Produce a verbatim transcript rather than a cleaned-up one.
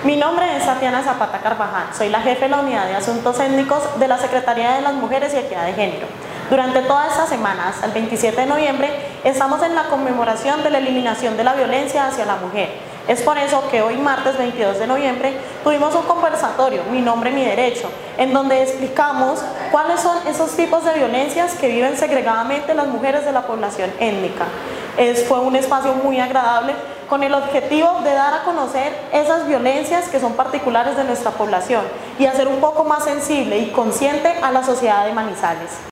Mi nombre es Tatiana Zapata Carvajal, soy la jefe de la Unidad de Asuntos Étnicos de la Secretaría de las Mujeres y Equidad de Género. Durante todas estas semanas, hasta el veintisiete de noviembre, estamos en la conmemoración de la eliminación de la violencia hacia la mujer. Es por eso que hoy, martes veintidós de noviembre, tuvimos un conversatorio, Mi Nombre, Mi Derecho, en donde explicamos cuáles son esos tipos de violencias que viven segregadamente las mujeres de la población étnica. Es, fue un espacio muy agradable con el objetivo de dar a conocer esas violencias que son particulares de nuestra población y hacer un poco más sensible y consciente a la sociedad de Manizales.